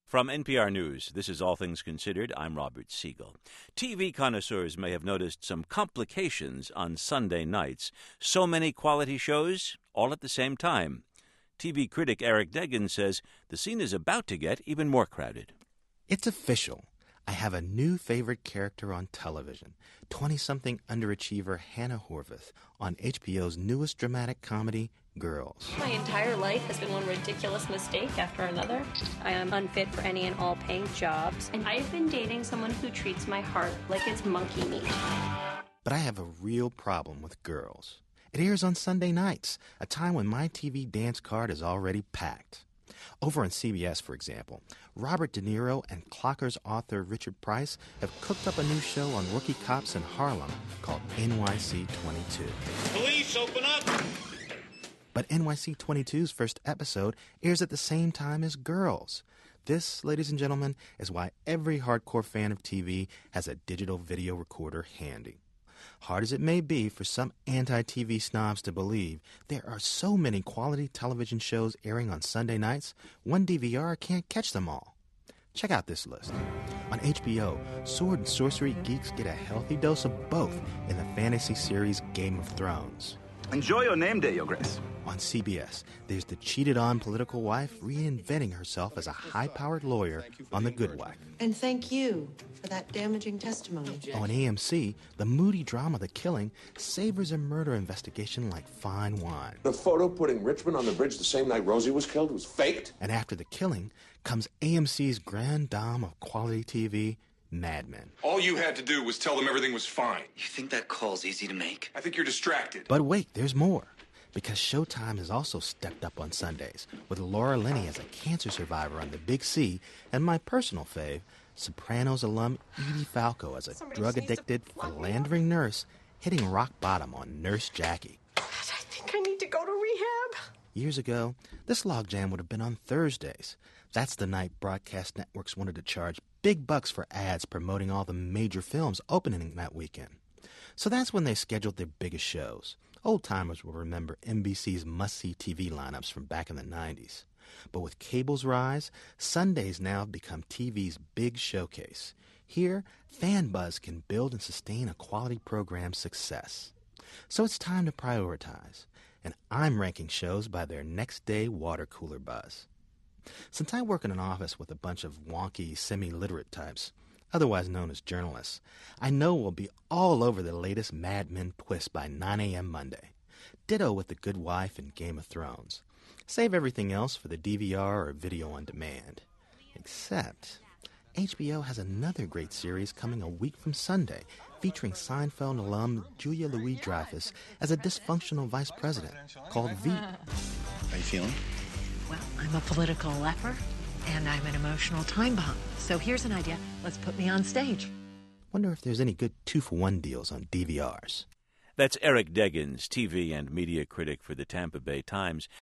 From NPR News, this is All Things Considered. I'm Robert Siegel. TV connoisseurs may have noticed some complications on Sunday nights. So many quality shows, all at the same time. TV critic Eric Deggans says the scene is about to get even more crowded. It's official. I have a new favorite character on television, 20-something underachiever Hannah Horvath on HBO's newest dramatic comedy, Girls. My entire life has been one ridiculous mistake after another. I am unfit for any and all paying jobs, and I've been dating someone who treats my heart like it's monkey meat. But I have a real problem with Girls. It airs on Sunday nights, a time when my TV dance card is already packed. Over on CBS, for example, Robert De Niro and Clockers author Richard Price have cooked up a new show on rookie cops in Harlem called NYC 22. Police, open up! But NYC 22's first episode airs at the same time as Girls. This, ladies and gentlemen, is why every hardcore fan of TV has a digital video recorder handy. Hard as it may be for some anti-TV snobs to believe, there are so many quality television shows airing on Sunday nights, one DVR can't catch them all. Check out this list. On HBO, sword and sorcery geeks get a healthy dose of both in the fantasy series Game of Thrones. Enjoy your name day, Your Grace. On CBS, there's the cheated-on political wife reinventing herself as a high-powered lawyer on The Good Wife. And thank you for that damaging testimony. On AMC, the moody drama The Killing savors a murder investigation like fine wine. The photo putting Richmond on the bridge the same night Rosie was killed was faked? And after The Killing comes AMC's grand dame of quality TV, Mad Men. All you had to do was tell them everything was fine. You think that call's easy to make? I think you're distracted. But wait, there's more. Because Showtime has also stepped up on Sundays, with Laura Linney as a cancer survivor on The Big C, and my personal fave, Sopranos alum Edie Falco as a drug-addicted, philandering nurse hitting rock bottom on Nurse Jackie. I think I need to go to rehab. Years ago, this logjam would have been on Thursdays. That's the night broadcast networks wanted to charge big bucks for ads promoting all the major films opening that weekend. So that's when they scheduled their biggest shows. Old-timers will remember NBC's must-see TV lineups from back in the 90s. But with cable's rise, Sundays now have become TV's big showcase. Here, fan buzz can build and sustain a quality program's success. So it's time to prioritize, and I'm ranking shows by their next-day water cooler buzz. Since I work in an office with a bunch of wonky, semi-literate types, otherwise known as journalists, I know we'll be all over the latest Mad Men twist by 9 a.m. Monday. Ditto with The Good Wife and Game of Thrones. Save everything else for the DVR or video on demand. Except HBO has another great series coming a week from Sunday, featuring Seinfeld alum Julia Louis-Dreyfus as a dysfunctional vice president called Veep. How you feeling? Well, I'm a political leper, and I'm an emotional time bomb. So here's an idea. Let's put me on stage. Wonder if there's any good 2-for-1 deals on DVRs. That's Eric Deggans, TV and media critic for the Tampa Bay Times.